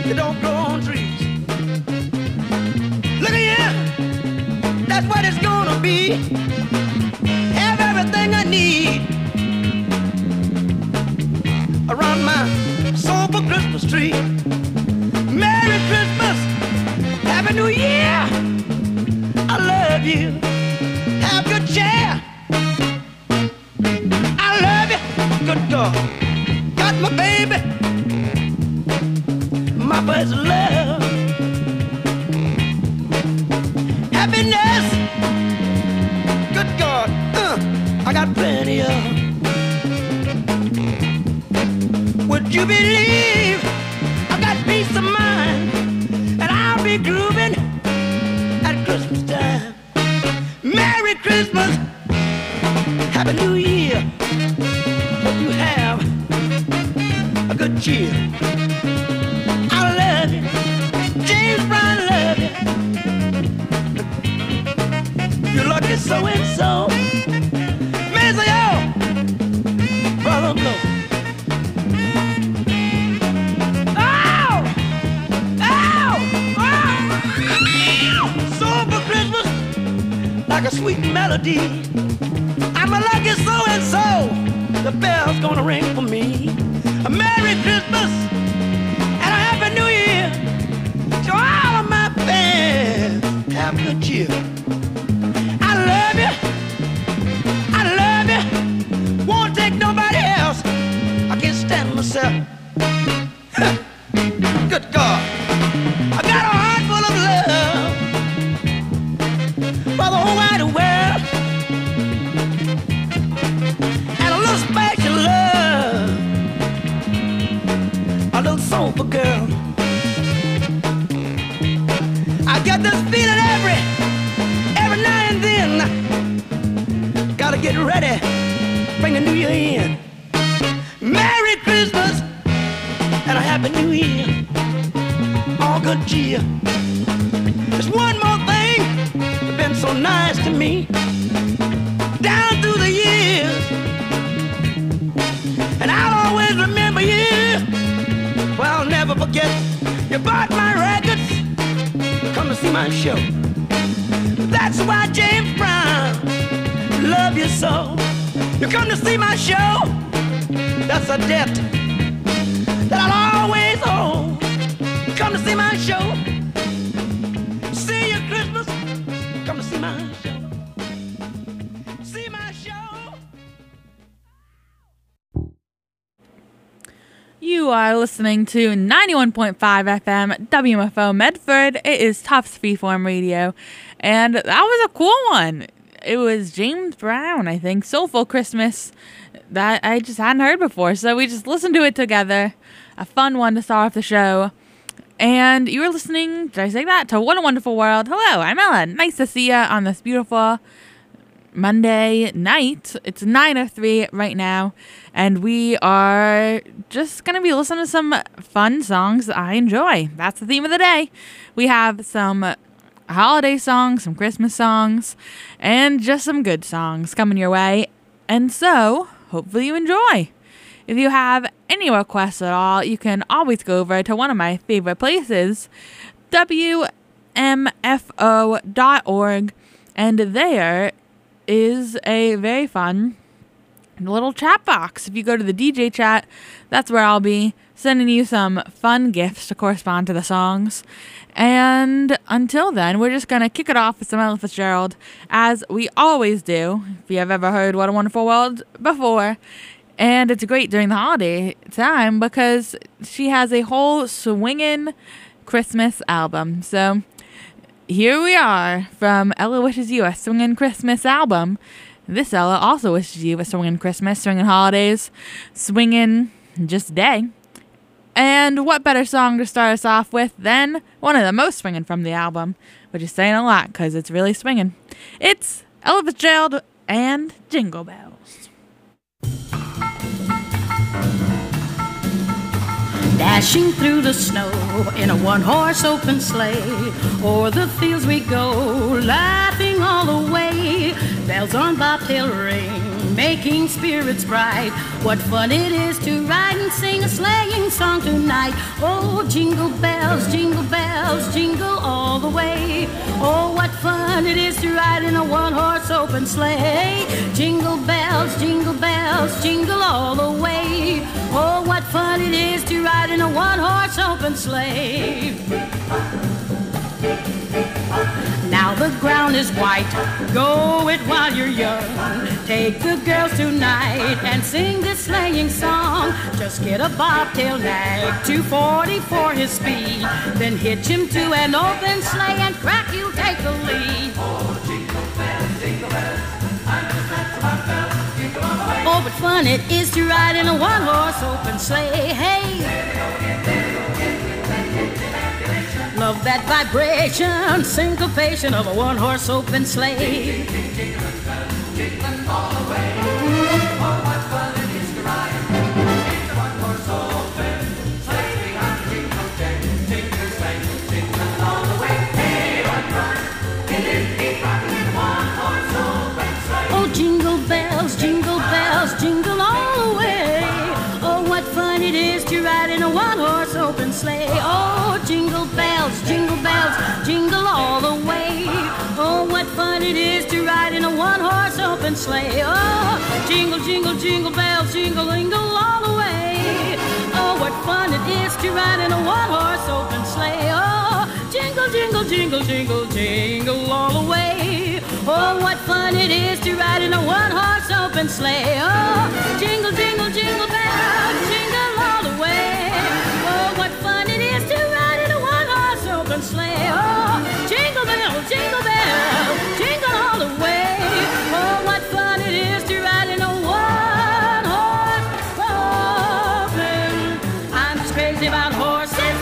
They don't grow on trees. Look here, that's what it's gonna be. Have everything I need around my sober Christmas tree. Merry Christmas, Happy New Year. I love you. Have good cheer. I love you. Good God. Got my baby. My first love. Happiness. Good God. I got plenty of. Would you believe I got peace of mind and I'll be grooving at Christmas time? Merry Christmas, Happy New Year. Hope you have a good cheer. I love you, James Brown, love you. You're lucky so and so. Miss you, brother blow. Like a sweet melody. I'm a lucky so-and-so. The bell's gonna ring for me. A Merry Christmas and a Happy New Year to all of my fans. Have good cheer. I love you. I love you. Won't take nobody else. I can't stand myself. Good God. I got a heart full of love for the whole wide world, and a little special love, a little soulful girl. I get this feeling every now and then. Gotta get ready, bring the new year in. Merry Christmas and a Happy New Year. All good cheer. There's one more thing. Been so nice to me down through the years, and I'll always remember you. Well, I'll never forget you bought my records, come to see my show. That's why James Brown love you so. You come to see my show, that's a debt that I'll always owe. Come to see my show. See you Christmas. Come to see my show. See my show. You are listening to 91.5 FM WMFO Medford. It is Tufts Freeform Radio. And that was a cool one. It was James Brown, I think. Soulful Christmas that I just hadn't heard before. So we just listened to it together. A fun one to start off the show. And you were listening, did I say that? To What a Wonderful World. Hello, I'm Ellen. Nice to see you on this beautiful Monday night. It's 9:03 right now. And we are just going to be listening to some fun songs that I enjoy. That's the theme of the day. We have some holiday songs, some Christmas songs, and just some good songs coming your way. And so, hopefully you enjoy. If you have any requests at all, you can always go over to one of my favorite places, WMFO.org, and there is a very fun little chat box. If you go to the DJ chat, that's where I'll be sending you some fun gifts to correspond to the songs. And until then, we're just going to kick it off with some Ella Fitzgerald, as we always do, if you have ever heard What a Wonderful World before. And it's great during the holiday time because she has a whole swinging Christmas album. So here we are from Ella Wishes You a Swinging Christmas album. This Ella also wishes you a swinging Christmas, swinging holidays, swinging just day. And what better song to start us off with than one of the most swinging from the album, which is saying a lot because it's really swinging. It's Ella Fitzgerald and Jingle Bells. Dashing through the snow in a one-horse open sleigh, o'er the fields we go, laughing all the way. Bells on bobtail ring, making spirits bright. What fun it is to ride and sing a sleighing song tonight. Oh, jingle bells, jingle all the way. Oh, what fun it is to ride in a one-horse open sleigh. Jingle bells, jingle all the way. Oh, what fun it is to ride in a one-horse open sleigh. Now the ground is white, go it while you're young. Take the girls tonight and sing this sleighing song. Just get a bobtail nag, 240 for his speed. Then hitch him to an open sleigh and crack, you'll take the lead. Oh, jingle bells, jingle bells, I'm just dancing my bells, jingle all the way. Oh, but fun it is to ride in a one-horse open sleigh. Hey! Love that vibration, syncopation of a one-horse open sleigh. Jingling all the way. Oh, what fun it is to ride in a one-horse open sleigh. Behind the jingle jangle, jingle sleigh, jingling all the way. Hey, what fun it is to ride in a one-horse open sleigh. Oh, jingle bells, jingle all the way. Oh, what fun it is to ride in a one-horse open sleigh. Oh, jingle bells, jingle all the way. Oh, what fun it is to ride in a one-horse open sleigh. Oh, jingle bells, jingle all the way. Oh, what fun it is to ride in a one-horse open sleigh. Oh, jingle all the way. Oh, what fun it is to ride in a one-horse open sleigh. Oh, jingle bells, jingle all the way. Oh, what fun it is to ride in a one-horse open sleigh. Oh, jingle bells, jingle all the way. Oh, what fun it is to ride in a one-horse open. I'm just crazy about horses.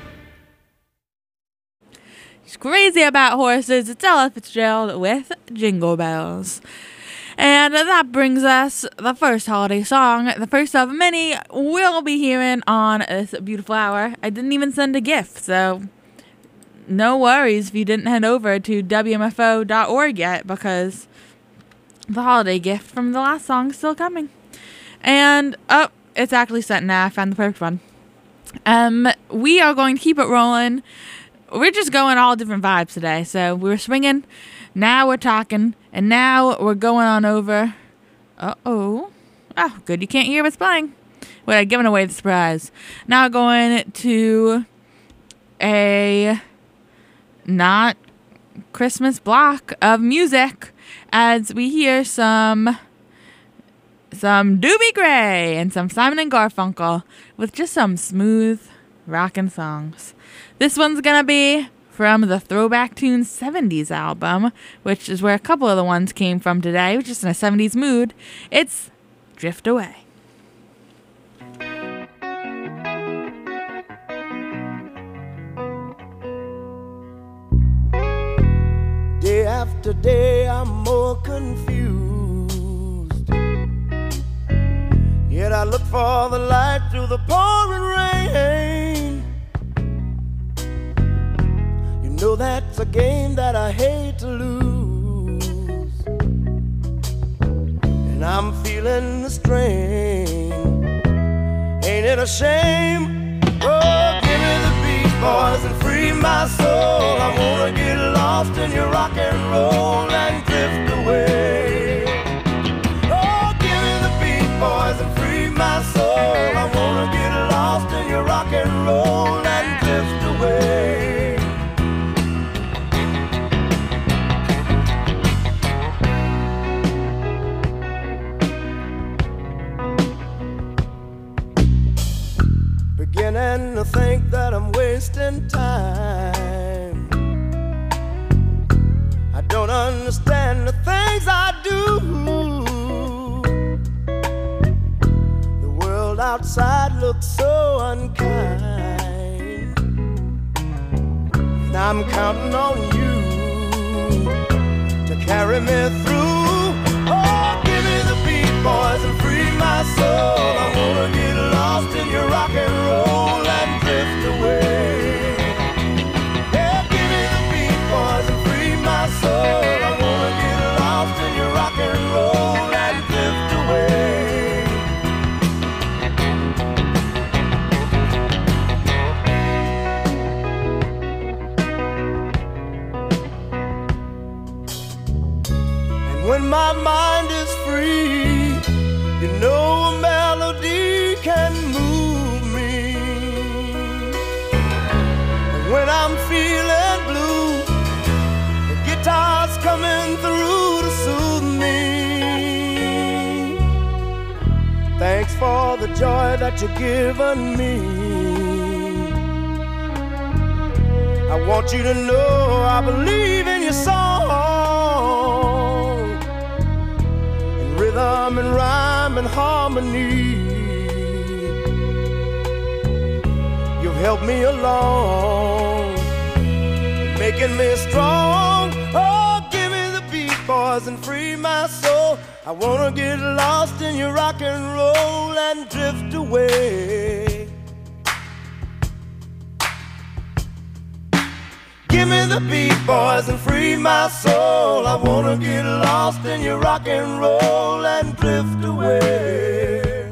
She's crazy about horses. It's Ella Fitzgerald with Jingle Bells. And that brings us the first holiday song, the first of many we'll be hearing on this beautiful hour. I didn't even send a gift, so no worries if you didn't head over to WMFO.org yet, because the holiday gift from the last song is still coming. And, oh, it's actually set now. I found the perfect one. We are going to keep it rolling. We're just going all different vibes today. So we were swinging, now we're talking, and now we're going on over. Oh, good. You can't hear what's playing. Wait, I'm giving away the surprise. Now going to a not Christmas block of music as we hear some Doobie Gray and some Simon and Garfunkel with just some smooth rockin' songs. This one's gonna be from the Throwback Tunes 70s album, which is where a couple of the ones came from today, which is in a 70s mood. It's Drift Away. Day after day I'm more confused, yet I look for the light through the pouring rain. You know that's a game that I hate to lose, and I'm feeling the strain. Ain't it a shame? Oh, give me the Beach Boys and free my soul. I wanna get lost in your rock and roll and drift away. Oh, give me the Beach Boys and free my soul. I wanna get lost in your rock and roll and drift away. Beginning to think that I'm wasting time. I don't understand the things I do. The world outside looks so unkind, and I'm counting on you to carry me through. Oh, give me the Beach Boys and free my soul. I wanna get lost in your rock and roll and drift away. Yeah, give me the Beach Boys and free my soul. I wanna get lost in your rock and roll and drift when my mind is free. You know a melody can move me. When I'm feeling blue, the guitar's coming through to soothe me. Thanks for the joy that you've given me. I want you to know I believe in your song, in rhythm and rhyme and harmony. You've helped me along, making me strong. Oh, give me the beat, boys, and free my soul. I wanna get lost in your rock and roll and drift away. Give me the beat, boys, and free my soul. I wanna get lost in your rock and roll and drift away.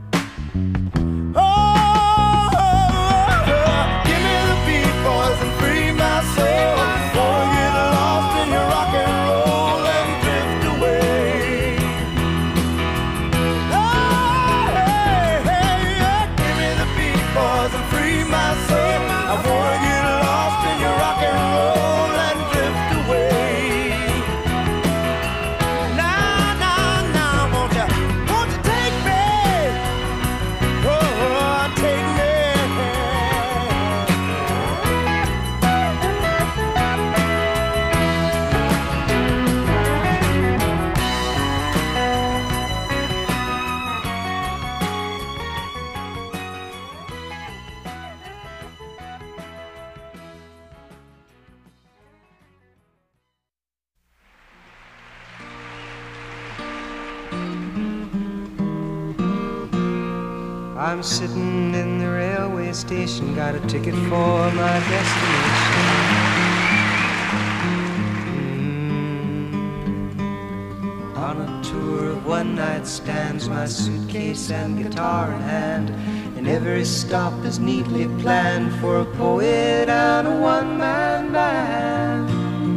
Oh, give me the beat, boys, and free my soul. I wanna get lost in your rock and roll and drift away. Oh, hey, hey, yeah. Give me the beat, boys, and free my soul. I wanna get lost in your rock and roll and drift away. Now, now, now, won't you take me? Oh, take me. I'm sitting in the railway station, got a ticket for my destination. On a tour of one-night stands, my suitcase and guitar in hand, and every stop is neatly planned for a poet and a one-man band.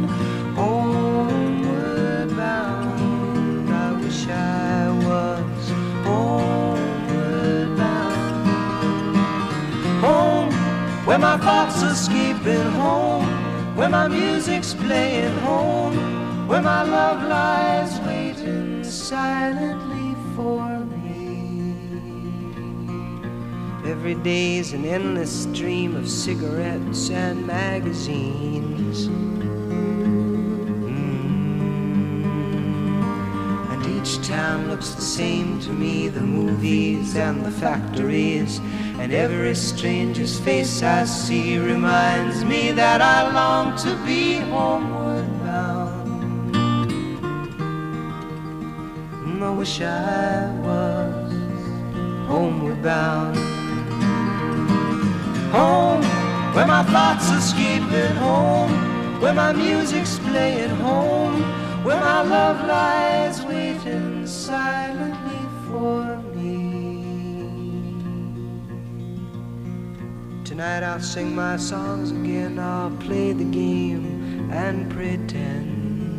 Homeward bound, I wish I was homeward bound. Home, where my thoughts are escaping home, where my music's playing home, where my love lies waiting silently for me. Every day's an endless stream of cigarettes and magazines. And each town looks the same to me, the movies and the factories, and every stranger's face I see reminds me that I long to be homeward bound. I wish I was homeward bound. Home, where my thoughts are escaping home, where my music's playing home, where my love lies waiting silently for me. Tonight I'll sing my songs again, I'll play the game and pretend.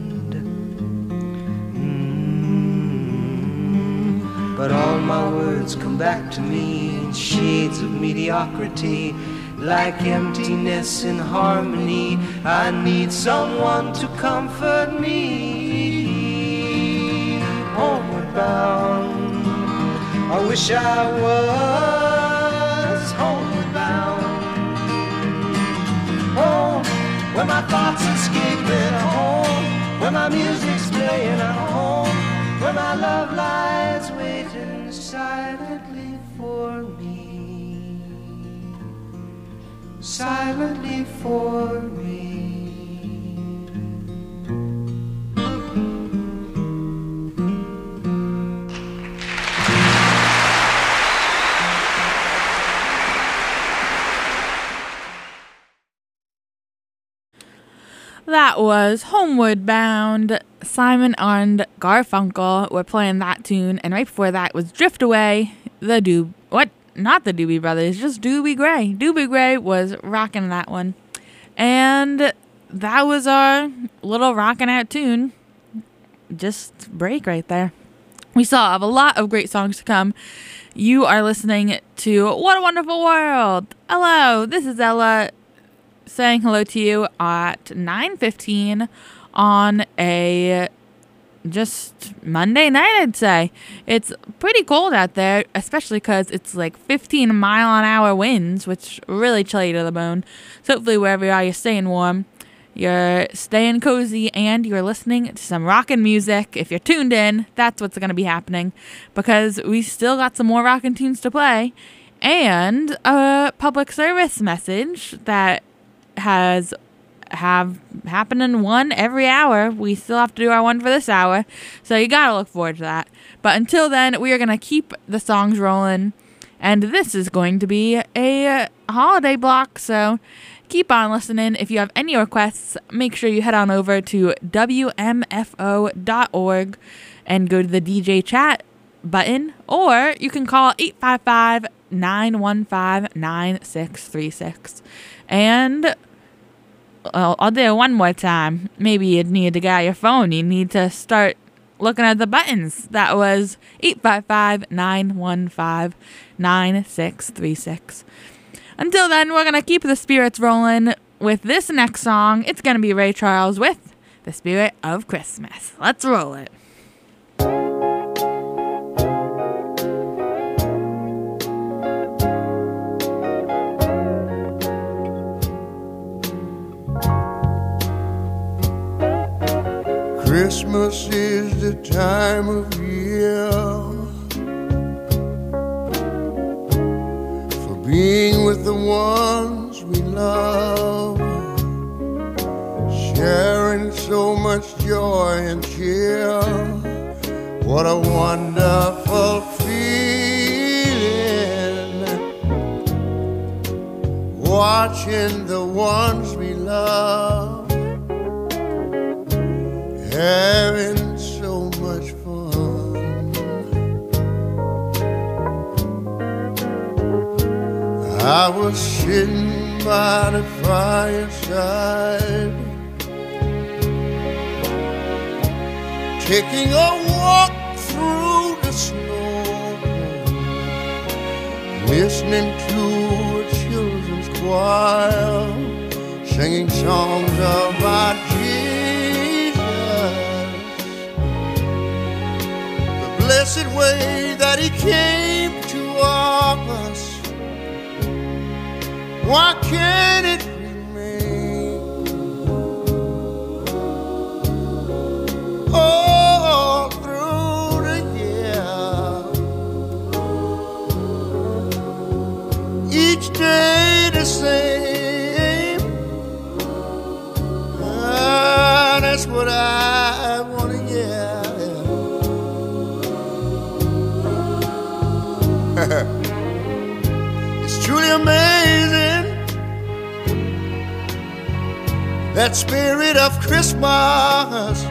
But all my words come back to me in shades of mediocrity, like emptiness in harmony. I need someone to comfort me. Homeward bound, I wish I was homeward bound. Home, where my thoughts escaping home, where my music's playing at home, where my love lies waiting silently for me, silently for me. That was Homeward Bound. Simon and Garfunkel were playing that tune, and right before that was Drift Away, not the Doobie Brothers, just Doobie Gray. Doobie Gray was rocking that one. And that was our little rockin' out tune. just break right there. We still have a lot of great songs to come. You are listening to What a Wonderful World. Hello, this is Ella saying hello to you at 9:15 on a just Monday night, I'd say. It's pretty cold out there, especially because it's like 15-mile-an-hour winds, which really chill you to the bone. So hopefully wherever you are, you're staying warm, you're staying cozy, and you're listening to some rockin' music. If you're tuned in, that's what's going to be happening, because we still got some more rockin' tunes to play, and a public service message that have happening one every hour. We still have to do our one for this hour, so you gotta look forward to that. But until then, we are gonna keep the songs rolling, and this is going to be a holiday block, so keep on listening. If you have any requests, make sure you head on over to WMFO.org and go to the DJ chat button, or you can call 855-915-9636. And I'll do it one more time. Maybe you need to get out your phone. You need to start looking at the buttons. That was 855-915-9636. Until then, we're going to keep the spirits rolling with this next song. It's going to be Ray Charles with The Spirit of Christmas. Let's roll it. Christmas is the time of year for being with the ones we love, sharing so much joy and cheer. What a wonderful feeling, watching the ones we love having so much fun. I was sitting by the fireside, taking a walk through the snow, listening to a children's choir, singing songs about blessed way that he came to us. Why can't it remain all through the year? Each day the same. That's what I want to hear. It's truly amazing, that spirit of Christmas.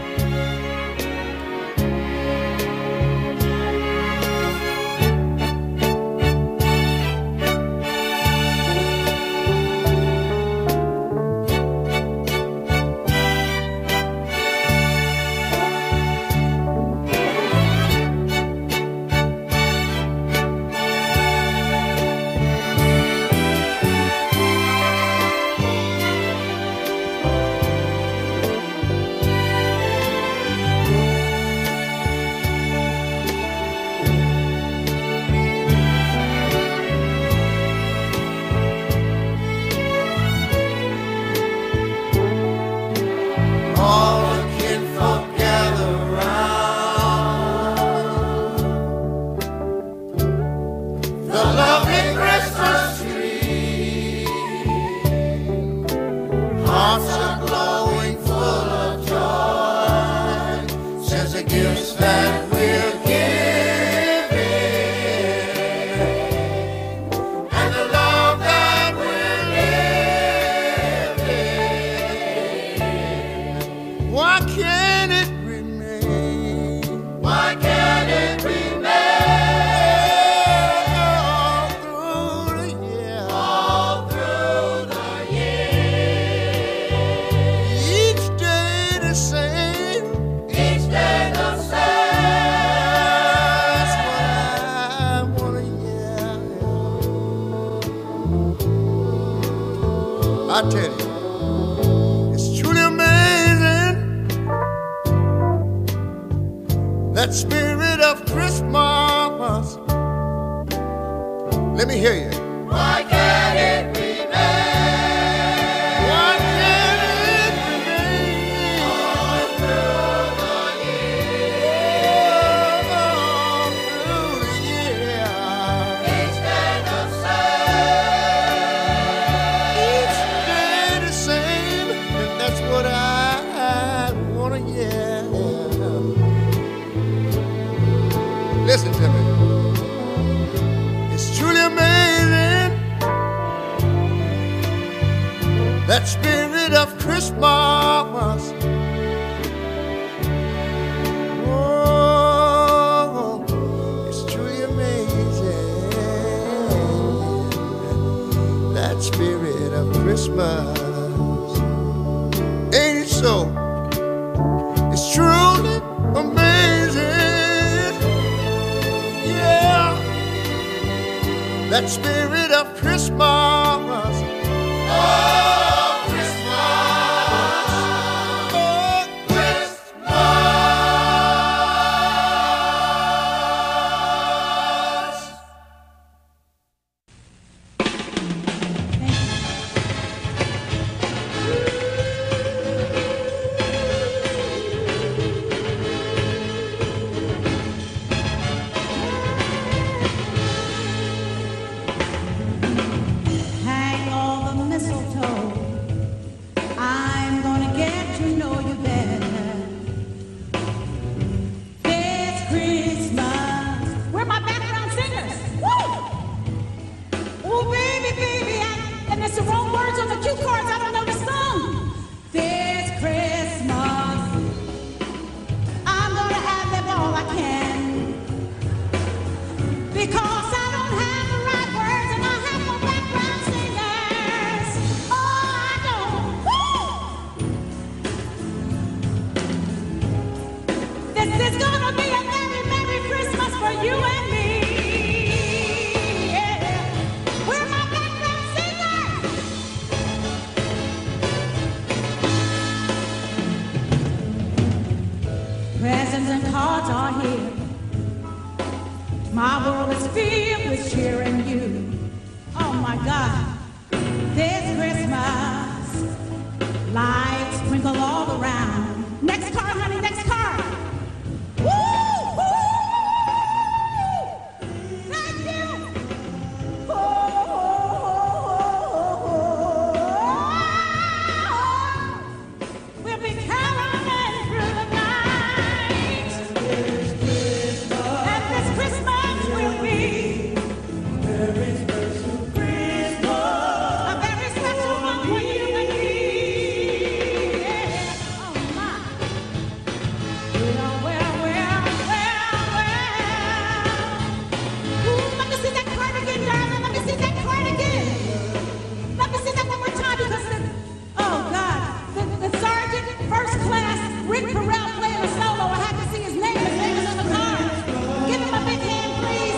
I tell you, it's truly amazing, that spirit of Christmas. Let me hear you. Why can't it remain? Why can't it remain all through the year? All through the year. Each day the same. Each day the same. And that's what I want to hear. Listen to me. It's truly amazing, that spirit of Christmas. Oh, it's truly amazing, that spirit of Christmas. Ain't it so? It's truly amazing. Yeah. That spirit of Christmas. Oh, Christmas. Oh, Christmas. Hang all the mistletoe. I'm gonna get to know you better. This Christmas. Where are my background singers? Woo! Oh, baby, baby. And there's the wrong words on the cue cards. I don't know the song. This Christmas. I'm gonna have them all I can. Because I don't have the right words and I have no background singers. Oh, I don't. Woo! This is gonna be a very Merry Christmas for you and me. Yeah. Where are my background singers? Presents and cards are here. My world is filled with cheer and you. Oh my God, this Christmas, lights sprinkle all around. Next card, honey, next card. Woo! Woo! Thank you. We'll be caroling through the night. And this Christmas will be a very special one for you and me. Yeah. Oh my. Well, well, well, well, well. Ooh, let me see that card again, darling. Let me see that card again. Let me see that one more time because oh God, the sergeant, first class, Rick Carell playing a solo. I have to see his name. His name is on the card. Give him a big hand, please.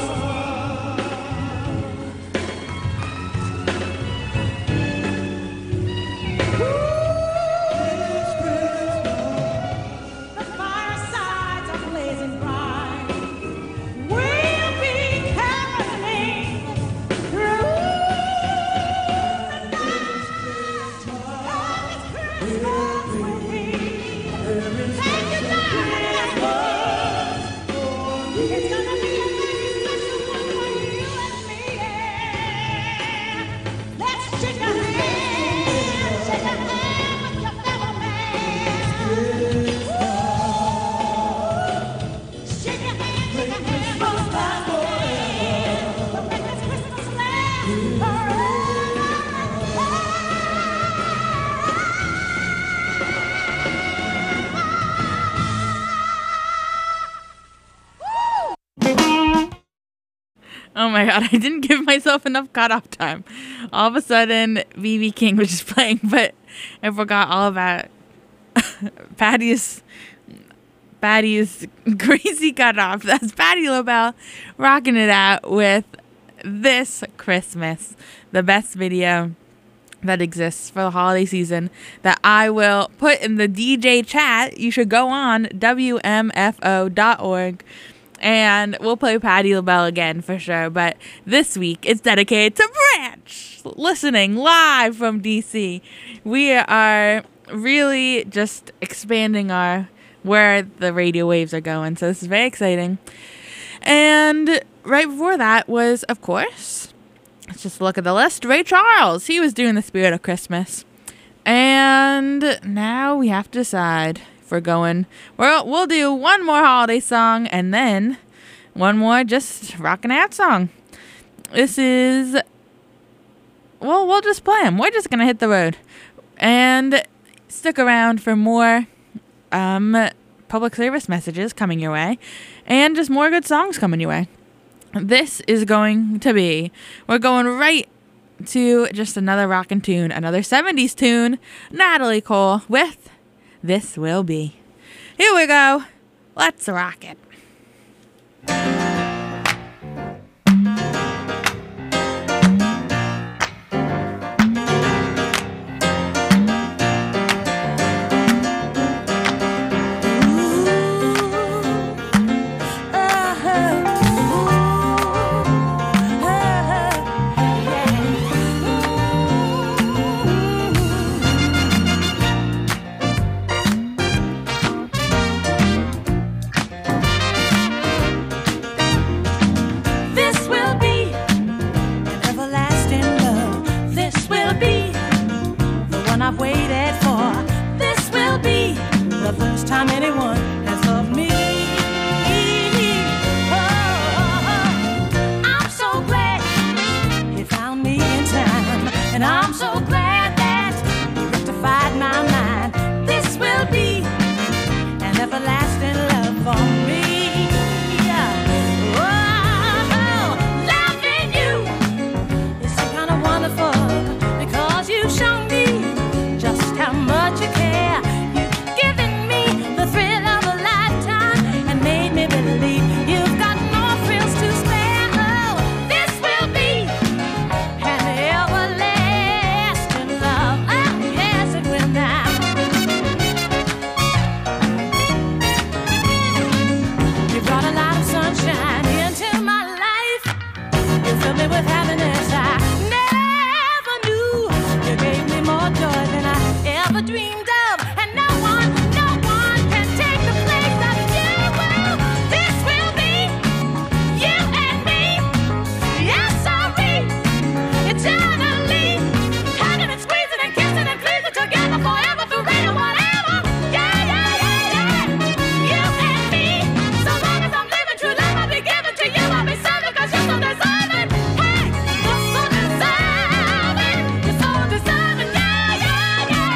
The firesides are blazing bright. We'll be caroling through the night. Oh, it's Christmas with me. Thank you, darling. It's gonna be a very special one for you and me. Yeah. Let's shake a hand with your fellow man. Shake a hand, both sides. We'll make this Christmas last forever. Oh my god, I didn't give myself enough cutoff time. All of a sudden, B.B. King was just playing, but I forgot all about Patty's crazy cutoff. That's Patti LaBelle rocking it out with This Christmas, the best video that exists for the holiday season that I will put in the DJ chat. You should go on WMFO.org and we'll play Patti LaBelle again for sure. But this week it's dedicated to Branch, listening live from DC. We are really just expanding where the radio waves are going. So this is very exciting. And right before that was, of course, let's just look at the list. Ray Charles, he was doing The Spirit of Christmas. And now we have to decide if we're going. We'll do one more holiday song and then one more just rockin' out song. This is, well, we'll just play them. We're just going to hit the road. And stick around for more public service messages coming your way. And just more good songs coming your way. This is going to be, we're going right to just another rockin' tune, another 70s tune, Natalie Cole with This Will Be. Here we go. Let's rock it. I've waited for. This will be the first time anyone has loved me. Oh, I'm so glad he found me in time, and I'm so glad that he rectified my mind. This will be an everlasting love for me. Oh, loving you is so kind of wonderful because you've shown me how much you care. You've given me the thrill of a lifetime and made me believe you've got more thrills to spare. Oh, this will be an everlasting love. Oh, yes, it will now. You brought a lot of sunshine into my life. You filled me with happiness I never knew. You gave me more joy than I ever dreamed of, and no one can take the place of you. Well, this will be you and me. Yes, sorry, eternally hugging and squeezing and kissing and pleasing together forever, forever, whatever. Yeah, yeah, yeah, yeah. You and me. So long as I'm living true love, I'll be giving to you. I'll be serving 'cause you're so deserving. Hey, you're so deserving. You're so deserving. Yeah, yeah, yeah.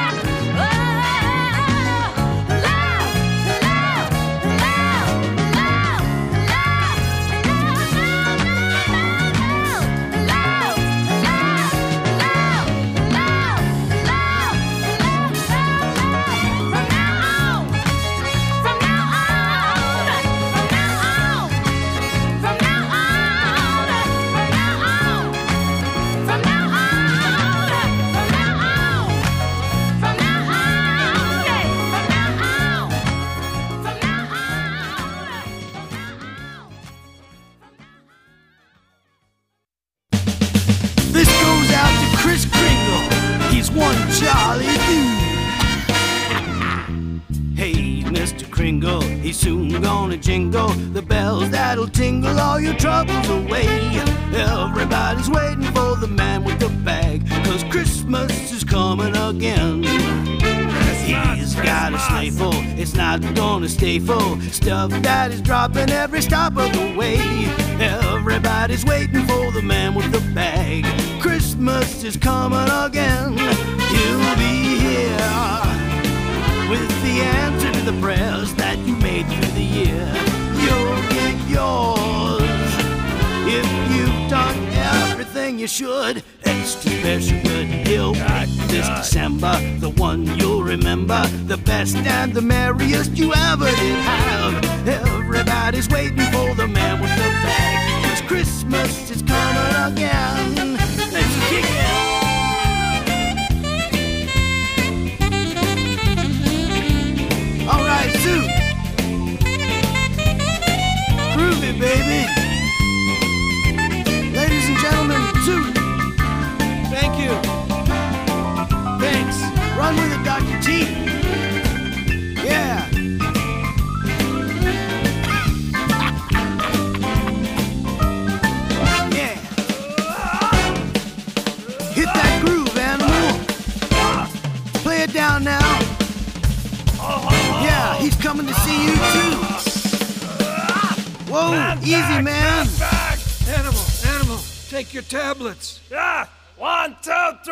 This goes out to Kris Kringle. He's one jolly dude. Hey, Mr. Kringle, he's soon gonna jingle the bells that'll tingle all your troubles away. Everybody's waiting for the man with the bag, 'cause Christmas is coming again. He's got a sleigh full, it's not gonna stay full. Stuff that is dropping every stop of the way. Everybody's waiting for the man with the bag. Christmas is coming again. He'll be here with the answer to the prayers that you made through the year. You'll get yours if you've done everything you should. Extra special good, he'll pick this December, the one you'll remember, the best and the merriest you ever did have. Everybody's waiting for the man with the bag, 'cause Christmas is coming again. Let's kick it. He's coming to see you too. Whoa, easy, man. Animal, take your tablets. 1, 2, 3.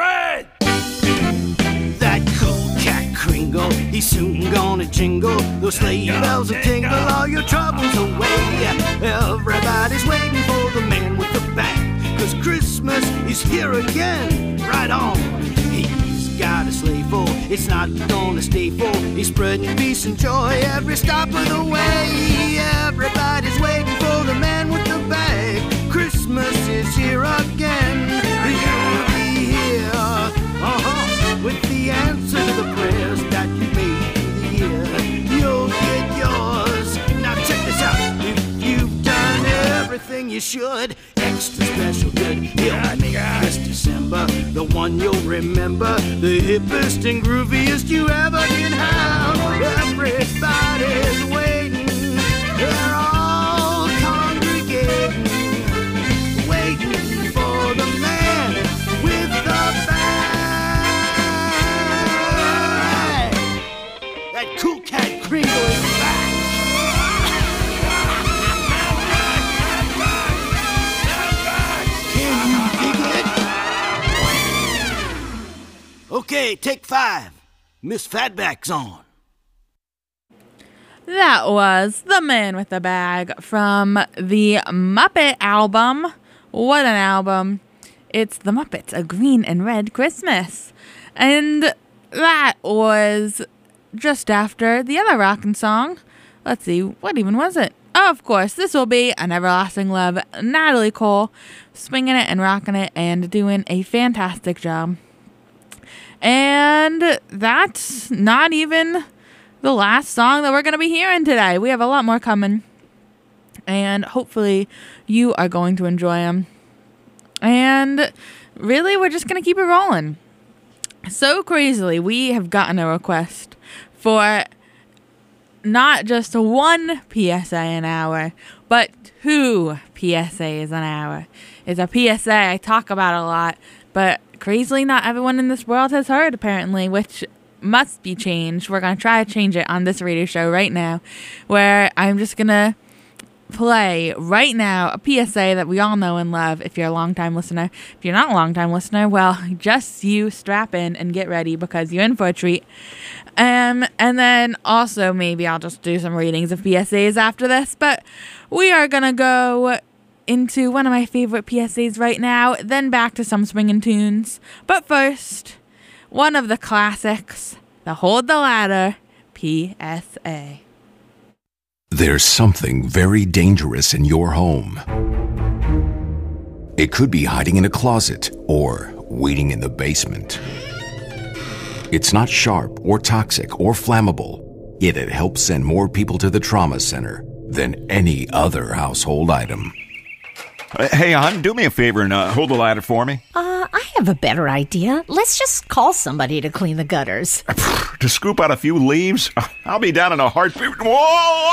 That cool cat Kringle, he's soon gonna jingle. Those sleigh bells will tingle all your troubles away. Everybody's waiting for the man with the bag, 'cause Christmas is here again. Right on. He's got a sleigh full, it's not gonna stay full. He's spreading peace and joy every stop of the way. Everybody's waiting for the man with the bag. Christmas is here again. You'll be here, with the answer to the prayers that you made through the year. You'll get yours. Now check this out. If you've done everything you should, extra special good, he'll make this December the one you'll remember, the hippest and grooviest you ever did have. Everybody's waiting, they're all congregating, waiting for the man with the bag. That cool cat Kringle is back. Can you dig it? Okay, take 5. Miss Fatback's on. That was The Man with the Bag from the Muppet album. What an album. It's The Muppets, A Green and Red Christmas. And that was just after the other rockin' song. Let's see, what even was it? Oh, of course, This Will Be an Everlasting Love. Natalie Cole swinging it and rocking it and doing a fantastic job. And that's not even the last song that we're going to be hearing today. We have a lot more coming. And hopefully you are going to enjoy them. And really, we're just going to keep it rolling. So crazily, we have gotten a request for not just one PSA an hour, but 2 PSAs an hour. It's a PSA I talk about a lot, but crazily not everyone in this world has heard, apparently, which must be changed. We're going to try to change it on this radio show right now, where I'm just going to play right now a PSA that we all know and love if you're a long-time listener. If you're not a long-time listener, well, just you strap in and get ready because you're in for a treat. And then also maybe I'll just do some readings of PSAs after this, but we are going to go into one of my favorite PSAs right now, then back to some swinging tunes. But first, one of the classics, the Hold the Ladder PSA. There's something very dangerous in your home. It could be hiding in a closet or waiting in the basement. It's not sharp or toxic or flammable, yet it helps send more people to the trauma center than any other household item. Hey, hon, do me a favor and hold the ladder for me. I have a better idea. Let's just call somebody to clean the gutters. To scoop out a few leaves? I'll be down in a heartbeat. Whoa!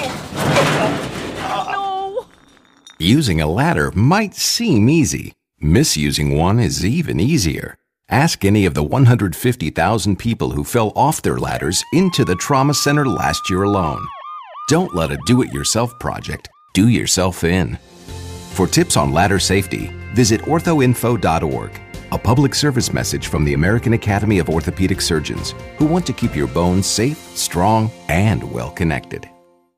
Ow! No! Using a ladder might seem easy. Misusing one is even easier. Ask any of the 150,000 people who fell off their ladders into the trauma center last year alone. Don't let a do-it-yourself project do yourself in. For tips on ladder safety, visit orthoinfo.org, a public service message from the American Academy of Orthopedic Surgeons, who want to keep your bones safe, strong, and well-connected.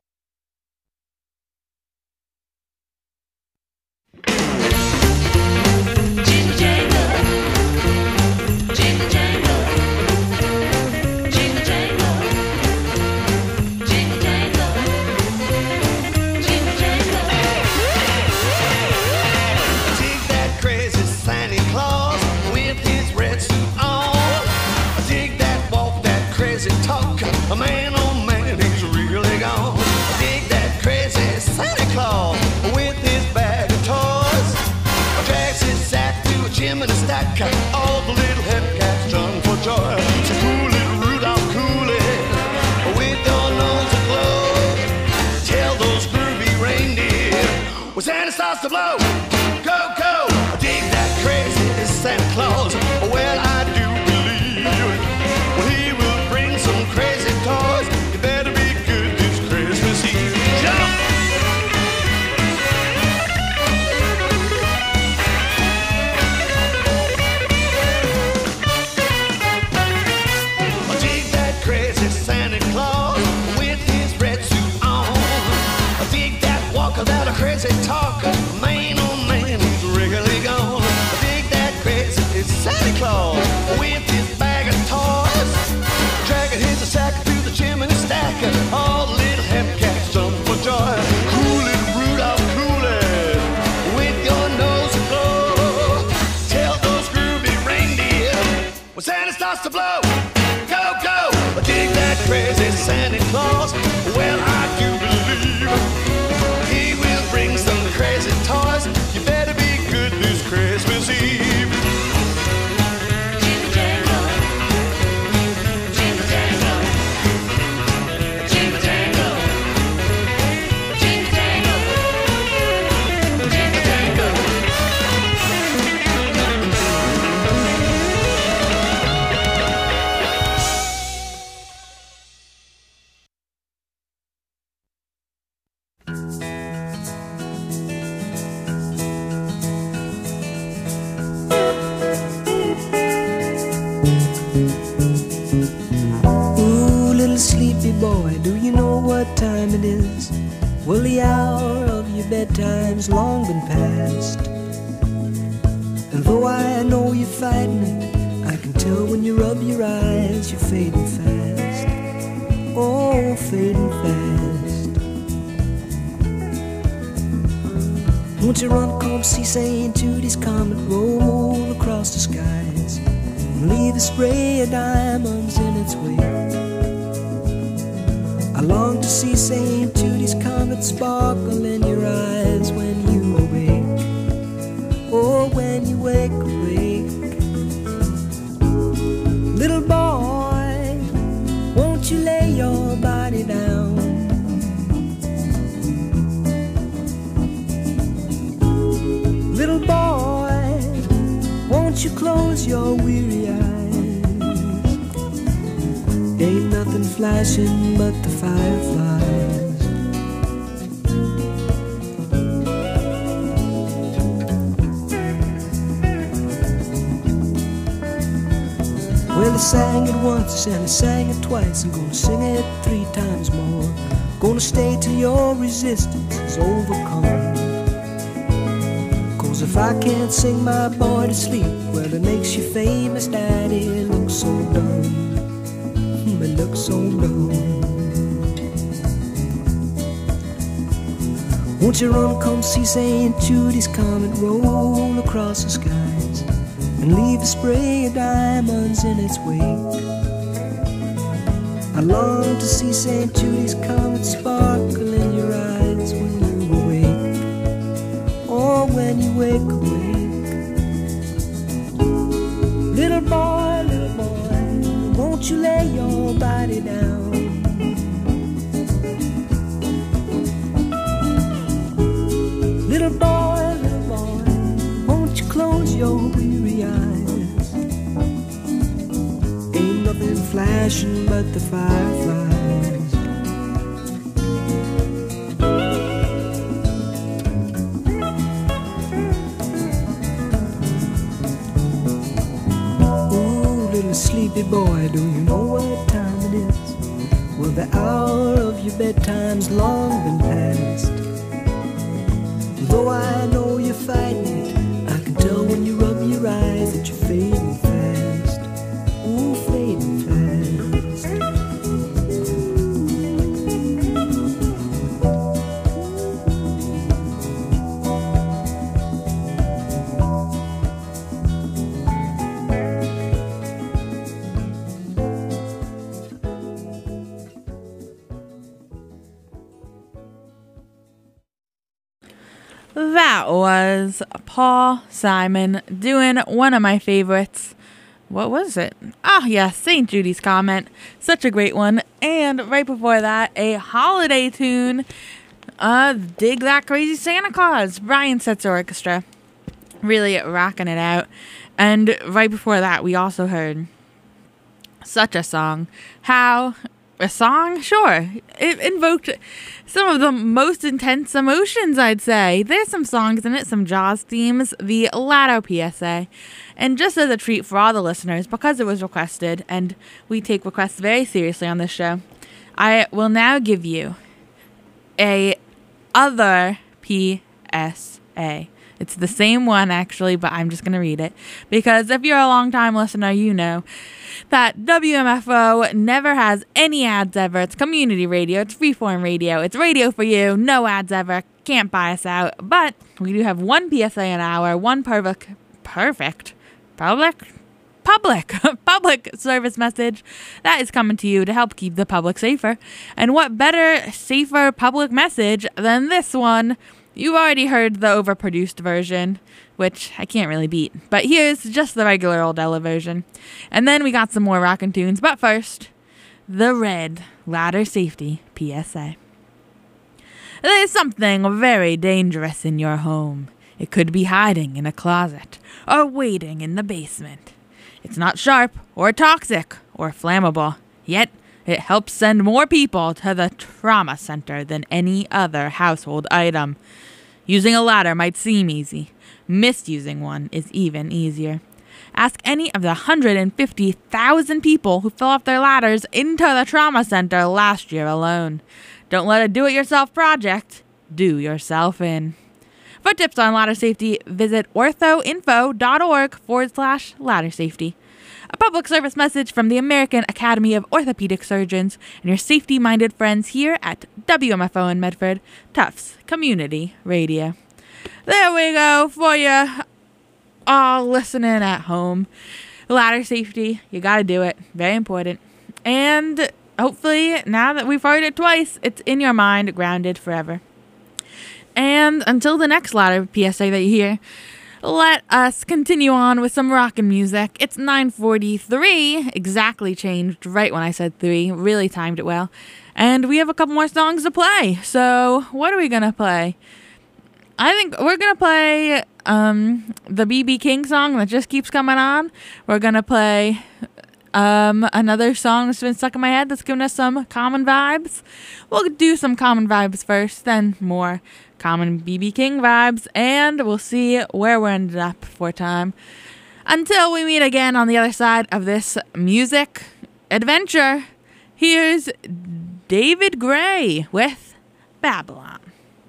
A man, oh man, he's really gone. Dig that crazy Santa Claus with his bag of toys. Drags his sack through a chimney stack. All the little hepcats jump for joy. So cool little Rudolph, cool it with your nose aglow. Tell those groovy reindeer when Santa starts to blow. Go, go, dig that crazy Santa Claus. Well, I do believe when he will bring some crazy toys. You better be starts to blow. Go, go, dig that crazy Santa Claus. Well, I do believe he will bring some crazy toys. You better be good this Christmas Eve. Boy, do you know what time it is? Well, the hour of your bedtime's long been past. And though I know you're fighting it, I can tell when you rub your eyes, you're fading fast. Oh, fading fast. Won't you run, come see St. Judy's comet roll across the skies and leave a spray of diamonds in its wake? I long to see St. Judy's comet sparkle in your eyes when you awake. Oh, when you wake awake. Little boy, won't you lay your body down? Little boy, won't you close your weary eyes? Ain't nothing flashing but the fireflies. Well, I sang it once and I sang it twice. I'm gonna sing it 3 times more. Gonna stay till your resistance is overcome. 'Cause if I can't sing my boy to sleep, well, it makes you famous, Daddy. It looks so dumb. It looks so dumb. Won't you run, come see St. Judy's comet roll across the skies and leave a spray of diamonds in its wake? I long to see St. Judy's comet sparkle in your eyes when you awake. Oh, when you wake awake. Little boy, won't you lay your body down? Little boy, won't you close your weary eyes? Ain't nothing flashing but the fireflies. Ooh, little sleepy boy, do you know what time it is? Well, the hour of your bedtime's long been past. Though I know you're fighting it, I can tell when you rub your eyes that you're fading fast. Ooh, fading fast. That was Paul Simon doing one of my favorites. What was it? Oh, yeah, St. Judy's Comet. Such a great one. And right before that, a holiday tune. Dig That Crazy Santa Claus. Brian Setzer Orchestra. Really rocking it out. And right before that, we also heard Such a Song. How... A song? Sure. It invoked some of the most intense emotions, I'd say. There's some songs in it, some Jaws themes, the Lotto PSA. And just as a treat for all the listeners, because it was requested, and we take requests very seriously on this show, I will now give you a other PSA. It's the same one, actually, but I'm just going to read it. Because if you're a long-time listener, you know that WMFO never has any ads ever. It's community radio. It's freeform radio. It's radio for you. No ads ever. Can't buy us out. But we do have one PSA an hour, one perfect public service message that is coming to you to help keep the public safer. And what better, safer public message than this one? You've already heard the overproduced version, which I can't really beat. But here's just the regular old Ella version. And then we got some more rockin' tunes. But first, the Red Ladder Safety PSA. There's something very dangerous in your home. It could be hiding in a closet or waiting in the basement. It's not sharp or toxic or flammable, yet it helps send more people to the trauma center than any other household item. Using a ladder might seem easy. Misusing one is even easier. Ask any of the 150,000 people who fell off their ladders into the trauma center last year alone. Don't let a do-it-yourself project do yourself in. For tips on ladder safety, visit orthoinfo.org/ladder safety. A public service message from the American Academy of Orthopedic Surgeons and your safety-minded friends here at WMFO in Medford, Tufts Community Radio. There we go for you all listening at home. Ladder safety, you gotta do it. Very important. And hopefully, now that we've heard it twice, it's in your mind, grounded forever. And until the next ladder PSA that you hear, let us continue on with some rockin' music. It's 9:43, exactly changed right when I said 3, really timed it well. And we have a couple more songs to play. So what are we gonna play? I think we're gonna play the B.B. King song that just keeps coming on. We're gonna play another song that's been stuck in my head that's giving us some Common vibes. We'll do some Common vibes first, then more Common B.B. King vibes, and we'll see where we're ended up for time. Until we meet again on the other side of this music adventure, here's David Gray with Babylon.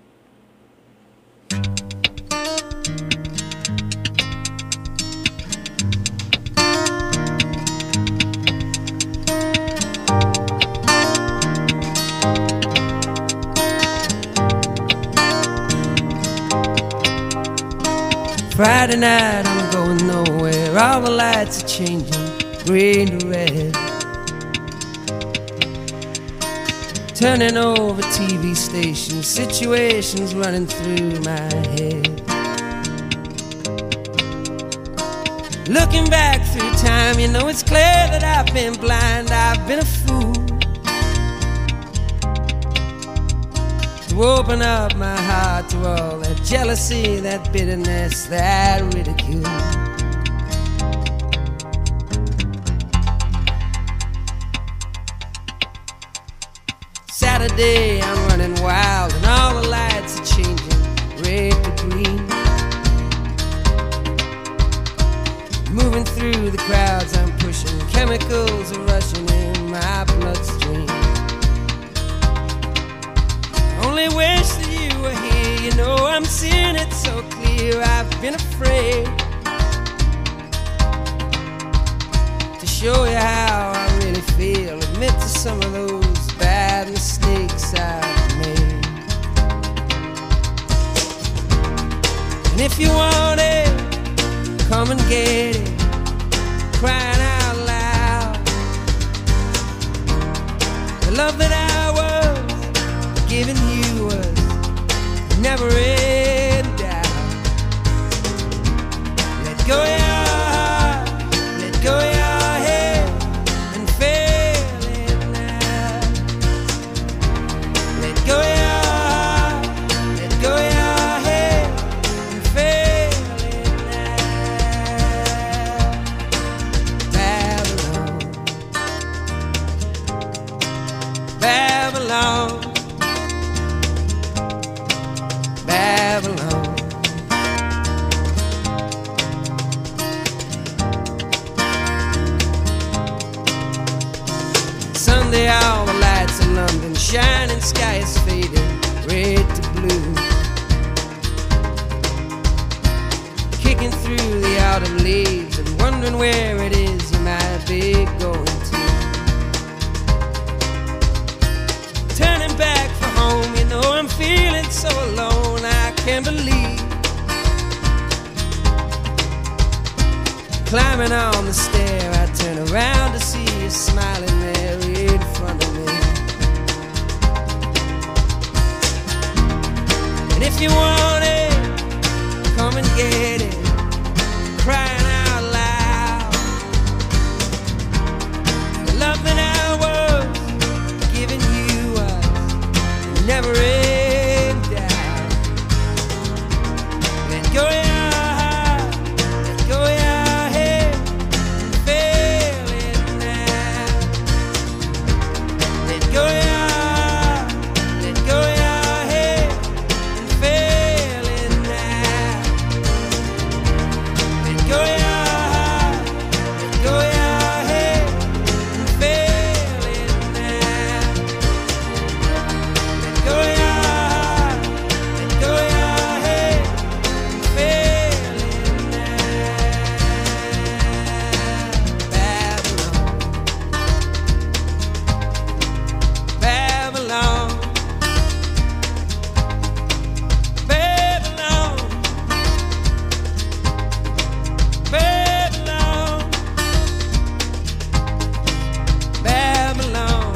Friday night, I'm going nowhere. All the lights are changing, green to red. Turning over TV stations, situations running through my head. Looking back through time, you know it's clear that I've been blind, I've been a fool to open up my heart to all that jealousy, that bitterness, that ridicule. Saturday, I'm running wild and all the lights are changing red to green. Moving through the crowds I'm pushing, chemicals are rushing in my bloodstream. Only wish that you were here, you know I'm seeing it so clear. I've been afraid to show you how I really feel, admit to some of those bad mistakes I've made. And if you want it, come and get it, crying out loud. The love that I was giving you was never in doubt. Let go of your heart, let go of your head, and feel it now. Let go of your heart, let go of your head, and feel it now. Babylon, Babylon, Babylon. Sunday, all the lights in London shining, sky is fading red to blue. Kicking through the autumn leaves and wondering where it is you might be going to. Turning back for home, you know I'm feeling so alone, I can't believe. Climbing on the stairs She's smiling there in front of me. And if you want it, come and get it. Crying out loud. The love that I was giving you was never in doubt. Let go your heart, let go your head, and feel it now. Let go your heart, let go your head, and feel it now. Let go your heart, let go your head, and feel it now. Let go your heart, let go your head, and feel it now. Babylon, Babylon, Babylon, Babylon, Babylon.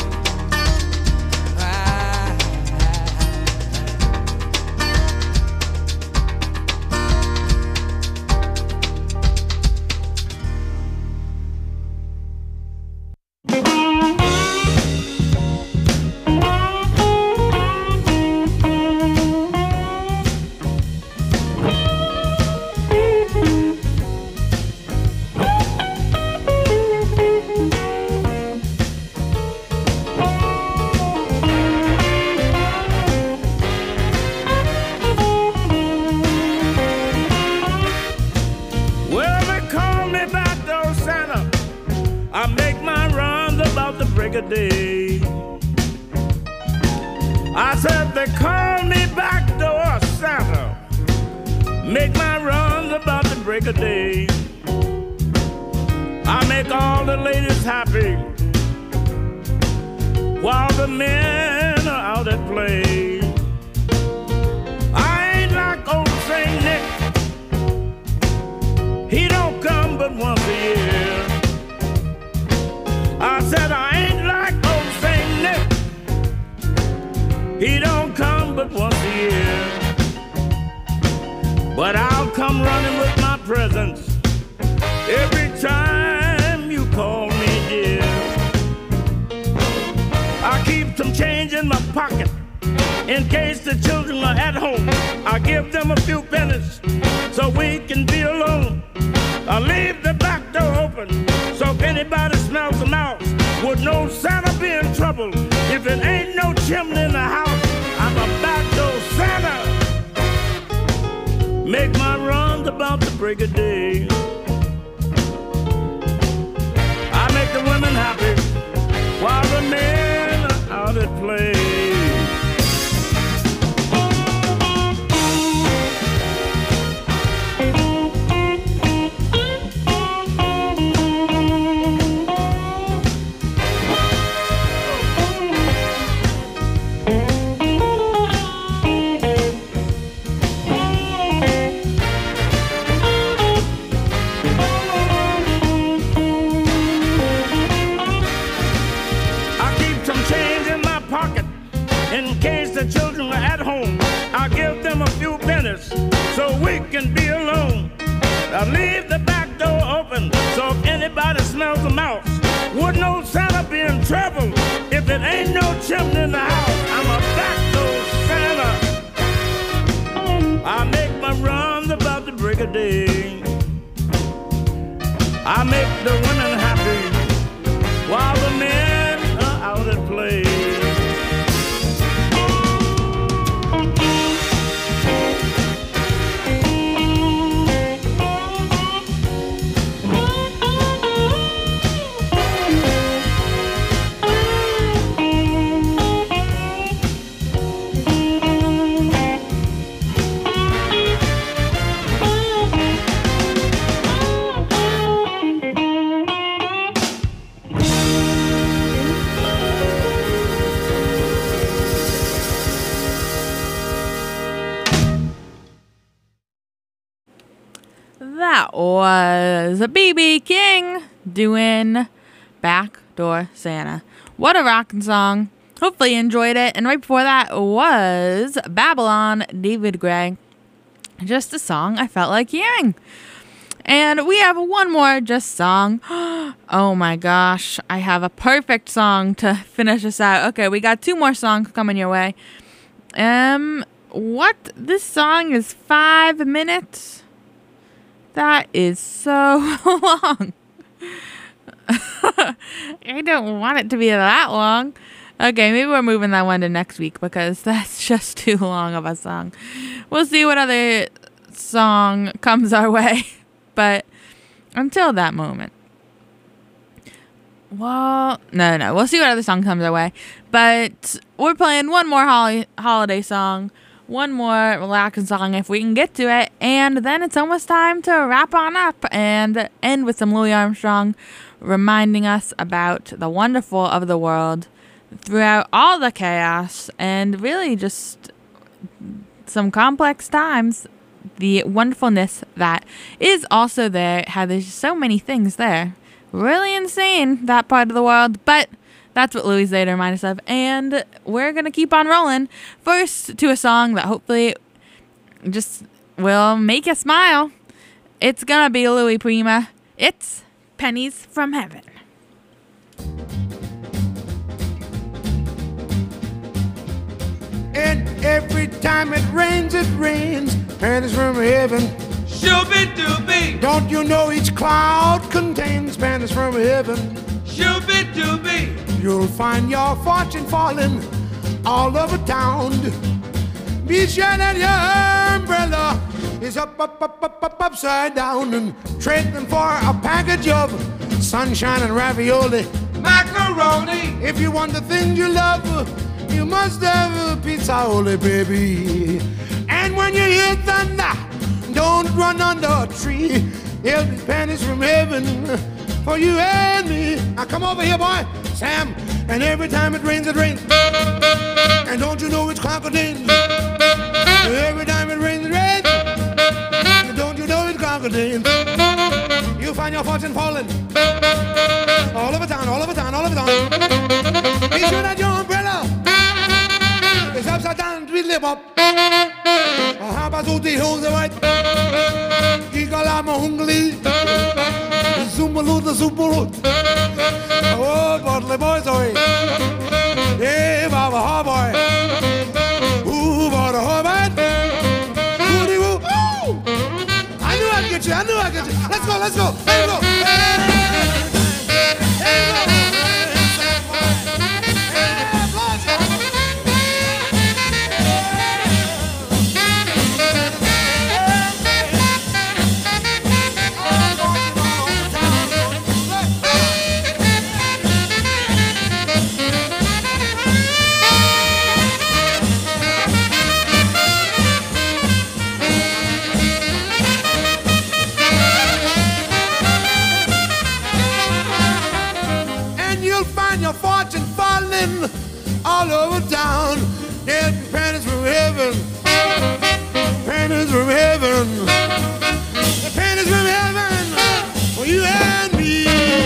Well, they call me backdoor Santa. I make my runs about the break of day. I said they call me backdoor Santa. Make my runs about the break of day. I make all the ladies happy while the men are out at play. I ain't like old Saint Nick. He don't come but once a year. I said I ain't like old Saint Nick. He don't come but once a year. But I'll come running with my presents every time you call me dear. I keep some change in my pocket in case the children are at home. I give them a few pennies so we can be alone. I leave the back door open so if anybody smells a mouse would know Santa be in trouble. If it ain't no chimney in the house, I'm a backdoor Santa. Make my runs about the break of day. I make the women happy while the men are out at play. In case the children are at home, I'll give them a few pennies so we can be alone. I'll leave the back door open so if anybody smells a mouse would know Santa be in trouble. If it ain't no chimney in the house, I'm a backdoor Santa. I make my runs about the break of day. I make the women happy while the men are out at play. That was B.B. King doing Backdoor Door Santa. What a rockin' song. Hopefully you enjoyed it. And right before that was Babylon, David Gray. Just a song I felt like hearing. And we have one more just song. Oh my gosh. I have a perfect song to finish us out. Okay, we got 2 more songs coming your way. What? This song is 5 minutes? That is so long. I don't want it to be that long. Okay, maybe we're moving that one to next week because that's just too long of a song. We'll see what other song comes our way. But until that moment. Well, no. We'll see what other song comes our way. But we're playing one more holiday song. One more relaxing song if we can get to it. And then it's almost time to wrap on up and end with some Louis Armstrong reminding us about the wonderful of the world throughout all the chaos and really just some complex times. The wonderfulness that is also there, how there's so many things there. Really insane, that part of the world, but that's what Louis is there to remind us of, and we're going to keep on rolling. First, to a song that hopefully just will make you smile. It's going to be Louis Prima. It's Pennies from Heaven. And every time it rains, pennies from heaven. Shooby-dooby, Don't you know each cloud contains pennies from heaven? shooby-dooby, You'll find your fortune falling all over town. Be sure that your umbrella is upside down, and trade them for a package of sunshine and ravioli. macaroni, If you want the things you love, you must have a pizza-oli, baby. And when you hear thunder, don't run under a tree. There'll be pennies from heaven for you and me. Now come over here, boy, Sam. And every time it rains, and don't you know it's crocodile? Every time it rains, and don't you know it's crocodile? You find your fortune falling all over town, all over town, all over town. Be sure that your umbrella is upside down, tweedly bop. Habazudi Hose White, Gigalama Hungli, Zumbalut, the Zumbalut. Oh, Bodley boys, oi. Hey, Baba Harboy. Ooh, Baba Harboy. Woody woo. Ooh! I knew I'd get you, I knew I'd get you. Let's go, let's go, let's go. Fortune falling all over town. There'll be pennies from heaven, pennies from heaven, the pennies from heaven for you and me.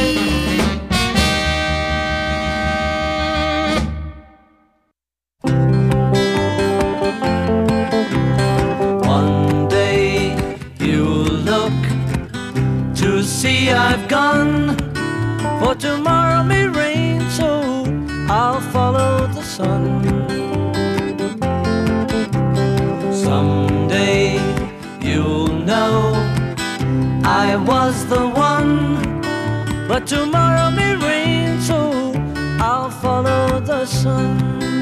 One day you'll look to see I've gone, for tomorrow may rain, so I'll follow the sun. Someday you'll know I was the one, but tomorrow may rain, so I'll follow the sun.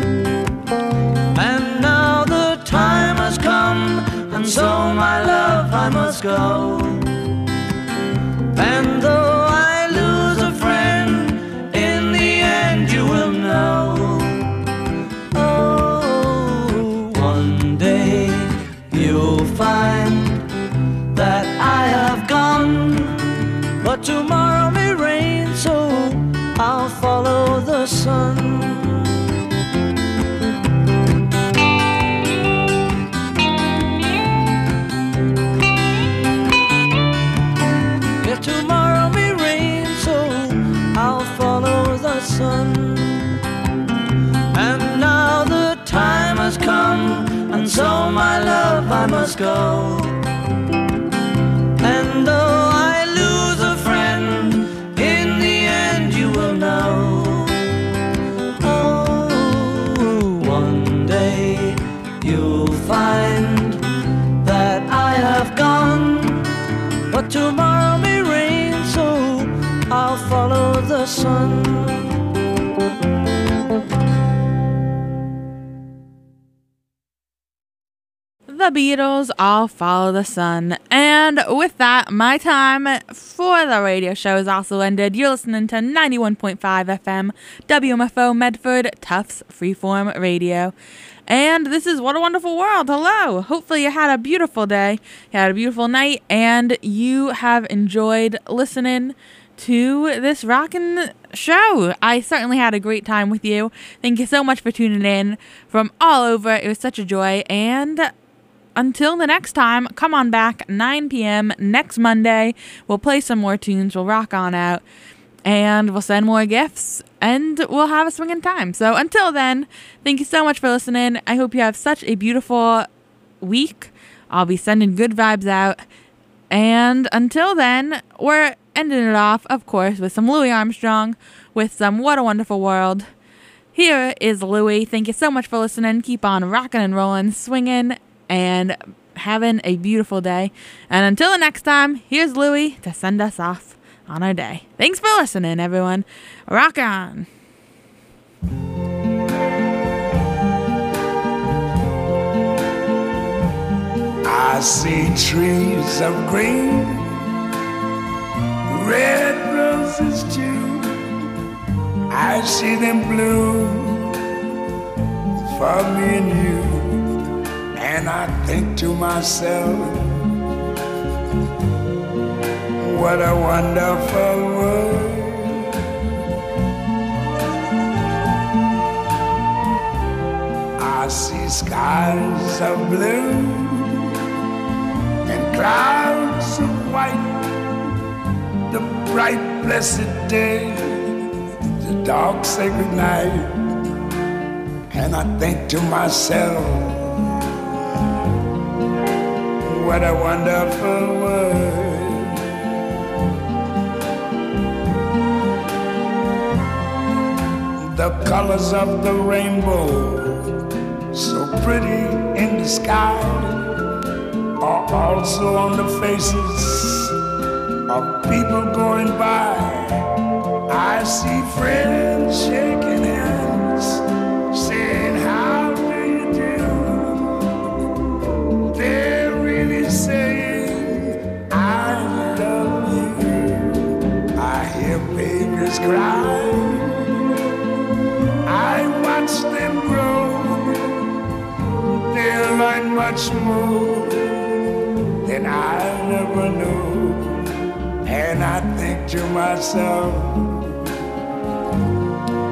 And now the time has come, and so my love I must go. And though I lose a friend, in the end you will know. Oh, one day you'll find that I have gone, but tomorrow may rain, so I'll follow the sun. Tomorrow may rain, so I'll follow must go. And though I lose a friend, in the end you will know. Oh, one day you'll find that I have gone, but tomorrow may rain, so I'll follow the sun. The Beatles, I'll Follow the Sun. And with that, my time for the radio show is also ended. You're listening to 91.5 FM, WMFO Medford, Tufts Freeform Radio. And this is What a Wonderful World. Hello. Hopefully you had a beautiful day, you had a beautiful night, and you have enjoyed listening to this rockin' show. I certainly had a great time with you. Thank you so much for tuning in from all over. It was such a joy. And until the next time, come on back, 9 p.m. next Monday. We'll play some more tunes. We'll rock on out. And we'll send more gifts. And we'll have a swinging time. So until then, thank you so much for listening. I hope you have such a beautiful week. I'll be sending good vibes out. And until then, we're ending it off, of course, with some Louis Armstrong, with some What a Wonderful World. Here is Louis. Thank you so much for listening. Keep on rocking and rolling, swinging, and having a beautiful day. And until the next time, here's Louis to send us off on our day. Thanks for listening, everyone. Rock on. I see trees of green, red roses too. I see them bloom for me and you. And I think to myself, what a wonderful world. I see skies of blue and clouds of white, the bright blessed day, the dark sacred night. And I think to myself, what a wonderful world. The colors of the rainbow, so pretty in the sky, are also on the faces of people going by. I see friends shaking hands, saying, how do you do? They're really saying, I love you. I hear babies cry, I watch them grow. They'll learn much more than I never knew. And I think to myself,